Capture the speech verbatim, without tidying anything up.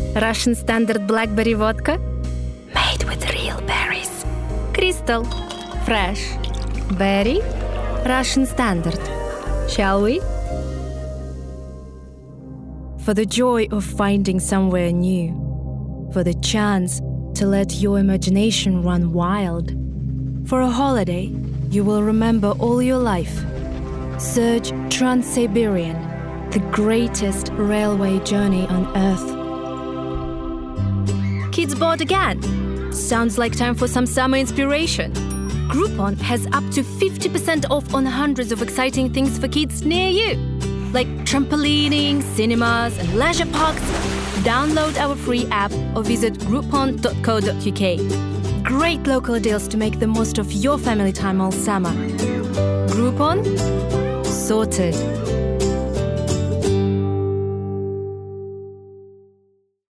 Russian Standard Blackberry Vodka, made with real berries. Crystal, fresh. Berry, Russian Standard. Shall we? For the joy of finding somewhere new. For the chance to let your imagination run wild. For a holiday you will remember all your life. Search Trans-Siberian, the greatest railway journey on Earth. Kids bored again? Sounds like time for some summer inspiration. Groupon has up to fifty percent off on hundreds of exciting things for kids near you, like trampolining, cinemas and leisure parks. Download our free app or visit groupon dot co dot uk. Great local deals to make the most of your family time all summer. Groupon? Sorted.